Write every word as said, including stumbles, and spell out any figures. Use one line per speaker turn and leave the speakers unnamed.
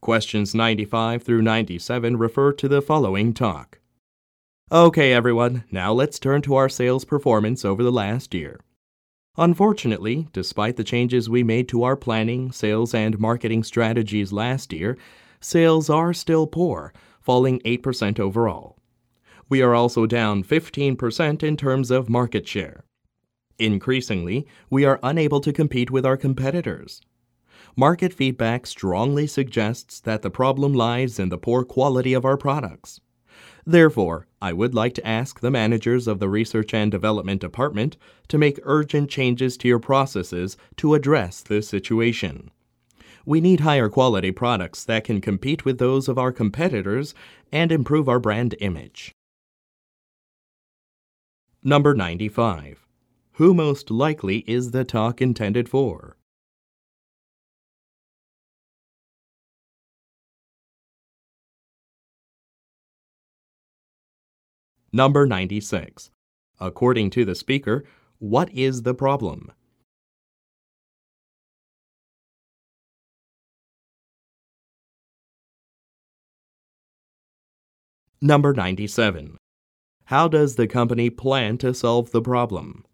Questions ninety-five through ninety-seven refer to the following talk. Okay, everyone, now let's turn to our sales performance over the last year. Unfortunately, despite the changes we made to our planning, sales, and marketing strategies last year, sales are still poor, falling eight percent overall. We are also down fifteen percent in terms of market share. Increasingly, we are unable to compete with our competitors. Market feedback strongly suggests that the problem lies in the poor quality of our products. Therefore, I would like to ask the managers of the Research and Development Department to make urgent changes to your processes to address this situation. We need higher quality products that can compete with those of our competitors and improve our brand image. Number ninety-five. Who most likely is the talk intended for? Number ninety-six. According to the speaker, what is the problem? Number ninety-seven. How does the company plan to solve the problem?